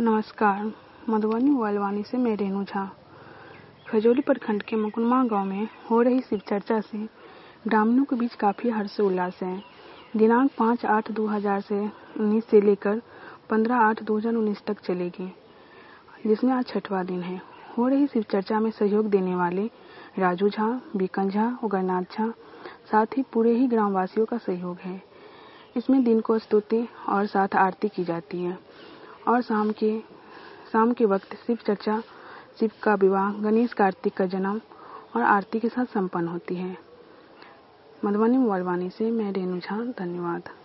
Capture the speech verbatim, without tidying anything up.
नमस्कार। मधुबनी वालवानी से मैं रेणु झा। खजौली प्रखंड के मुकुरमा गांव में हो रही शिव चर्चा से ग्रामीणों के बीच काफी हर्षोल्लास है। दिनांक पाँच आठ दो हज़ार से उन्नीस से लेकर पंद्रह आठ दो हज़ार उन्नीस तक चलेगी, जिसमें आज छठवां दिन है। हो रही शिव चर्चा में सहयोग देने वाले राजू झा, बीकन झा, उगरनाथ झा, साथ ही पूरे ही ग्रामवासियों का सहयोग है। इसमें दिन को स्तुति और साथ आरती की जाती है और शाम के शाम के वक्त शिव चर्चा, शिव का विवाह, गणेश कार्तिक का जन्म और आरती के साथ संपन्न होती है। मधुबनी वालवानी से मैं रेणु झा। धन्यवाद।